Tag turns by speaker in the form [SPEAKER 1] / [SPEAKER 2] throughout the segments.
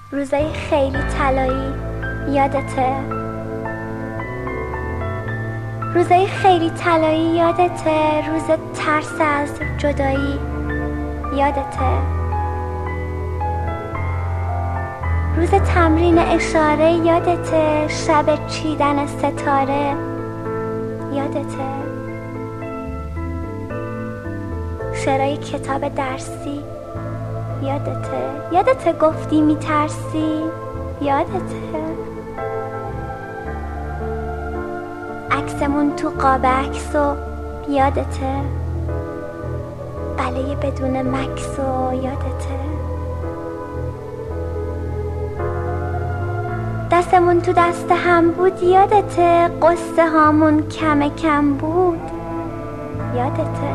[SPEAKER 1] روزای خیلی طلایی یادته؟ روزای خیلی طلایی یادته؟ روز ترس از جدایی یادته؟ روز تمرین اشاره یادته؟ شب چیدن ستاره یادته؟ شعرهای کتاب درسی یادته؟ یادته گفتی میترسی؟ یادته؟ عکسمون تو قاب عکسو یادته؟ بله بدون مکسو یادته؟ دستمون تو دست هم بود یادته؟ قصه هامون کم کم بود یادته؟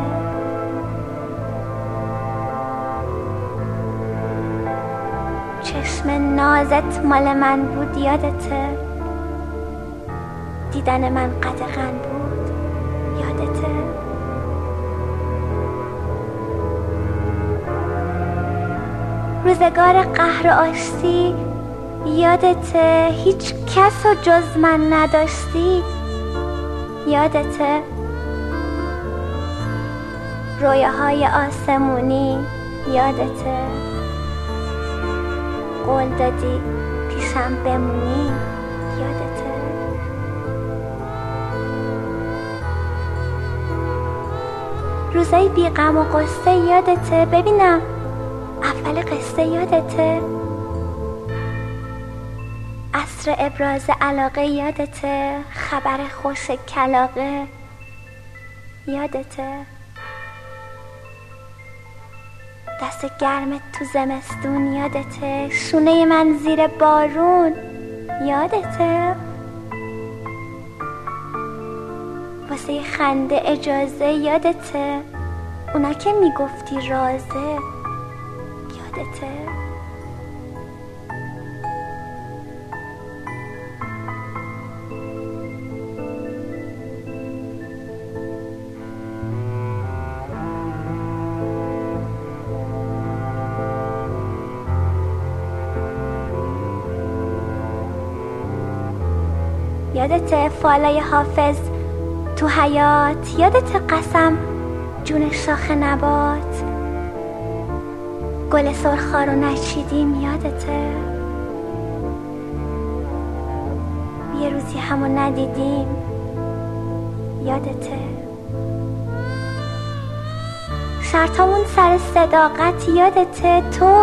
[SPEAKER 1] چشم نازت مال من بود یادته؟ دیدن من قدغن بود یادته؟ روزگار قهر و آشتی یادته؟ هیچ کس و جز من نداشتی یادته؟ رویاهای آسمونی یادته؟ قول دادی پیشم بمونی یادته؟ روزای بی غم و غصه یادته؟ ببینم اول قصه یادته؟ عصر ابراز علاقه یادته؟ خبر خوش کلاغه یادته؟ دست گرمت تو زمستون یادته؟ شونه من زیر بارون یادته؟ واسه خنده اجازه یادته؟ اونا که میگفتی رازه یادته؟ یادته فالای حافظ تو حیات؟ یادته قسم جون شاخ نبات؟ گل سرخا رو نچیدیم یادته؟ یه روزی همو ندیدیم یادته؟ شرطامون سر صداقت یادته؟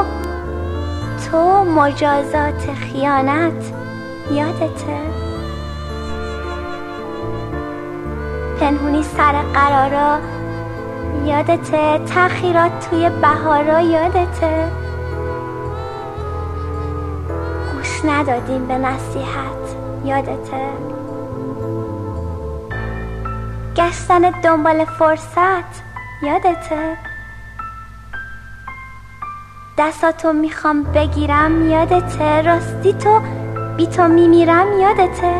[SPEAKER 1] تو مجازات خیانت یادته؟ پنهونی سر قرارا یادته؟ تأخیرات توی بهارا یادته؟ گوش ندادیم به نصیحت یادته؟ گشتن دنبال فرصت یادته؟ دستاتو میخوام بگیرم یادته؟ راستی تو بی تو میمیرم یادته؟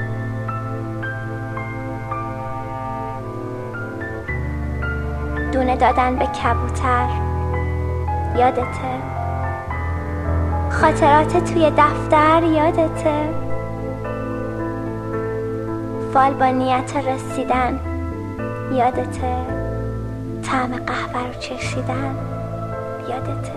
[SPEAKER 1] دونه دادن به کبوتر یادته؟ خاطرات توی دفتر یادته؟ فال با نیت رسیدن یادته؟ طعم قهوه رو چشیدن یادته؟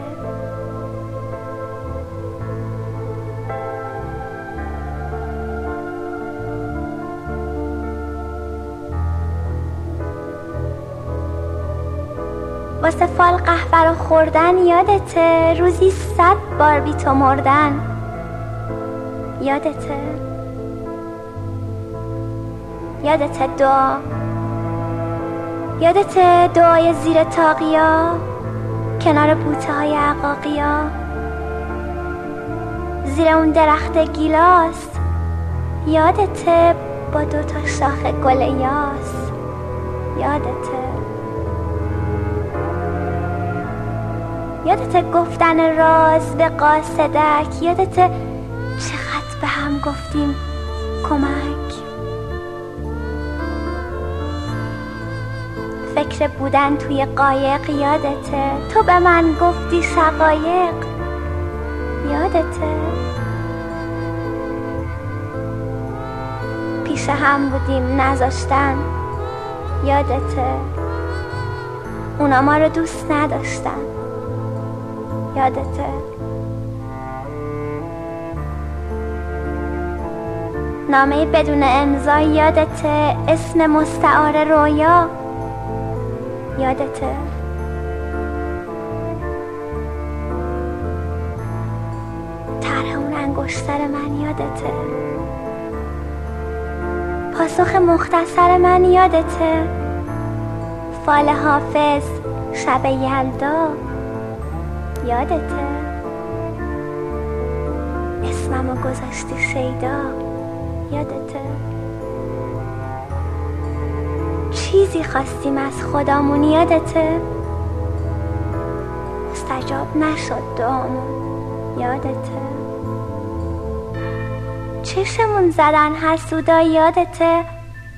[SPEAKER 1] واسه فال قهوه رو خوردن یادته؟ روزی 100 بار بی تو مردن یادته؟ یادته یادته دعای زیر تاقیا کنار بوته های عقاقیا زیر اون درخت گیلاس یادته؟ با 2 تا شاخ گل یاس یادته؟ یادته گفتن راز به قاصدک؟ یادته چقدر به هم گفتیم کمک؟ فکر بودن توی قایق یادته؟ تو به من گفتی شقایق یادته؟ پیش هم بودیم نذاشتن، یادته؟ اونا ما رو دوست نداشتن، یادته؟ نامه بدون امضا، یادته؟ اسم مستعار رویا، یادته؟ طرح اون انگشتر من، یادته؟ پاسخ مختصر من، یادته؟ فال حافظ شب یلدا، یادته؟ اسممو گذاشتی شیدا، یادته؟ چیزی خواستیم از خدامون، یادته؟ مستجاب نشد دعامون، یادته؟ چشمون زدن حسودا، یادته؟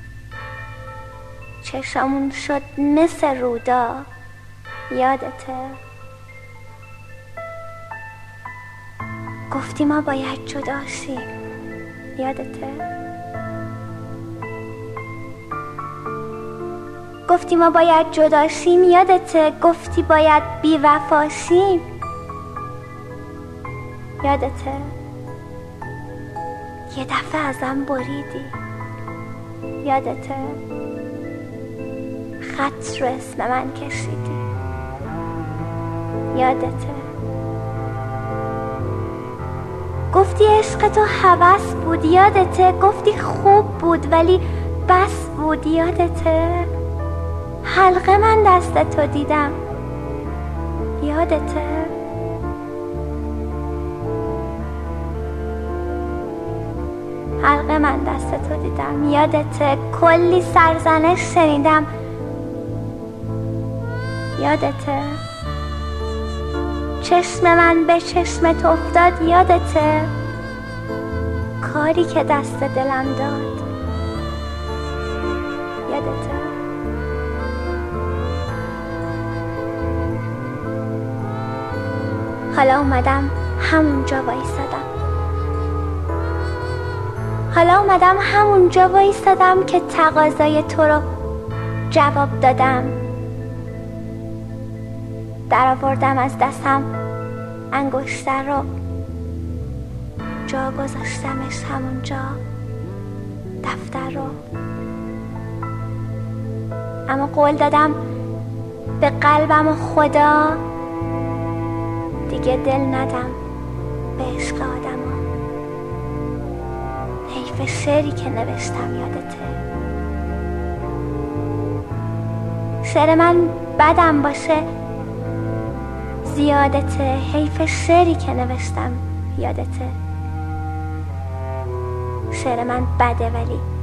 [SPEAKER 1] چشمون شد مثل رودا، یادته؟ گفتی ما باید جدا شیم، یادته؟ گفتی ما باید جدا شیم، یادته؟ گفتی باید بی وفا شیم، یادته؟ یه دفعه ازم بریدی، یادته؟ خط رو اسم من کشیدی، یادته؟ گفتی عشق تو هوس بود، یادته؟ گفتی خوب بود ولی بس بود، یادته؟ حلقه من دست تو دیدم، یادته؟ حلقه من دست تو دیدم، یادته؟ کلی سرزنش شنیدم، یادته؟ چشم من به چشمت افتاد، یادته؟ کاری که دست دلم داد، یادته؟ حالا اومدم همونجا وایسادم که تقاضای تو رو جواب دادم. در آوردم از دستم انگشتر رو، جا گذاشتمش همونجا، دفتر رو. اما قول دادم به قلبم و خدا دیگه دل ندم به عشق آدما. حیف شعری که نوشتم، یادته؟ شعر من بدم باشه زیادته، حیف شعری که نوشتم، یادته؟ شعر من بده ولی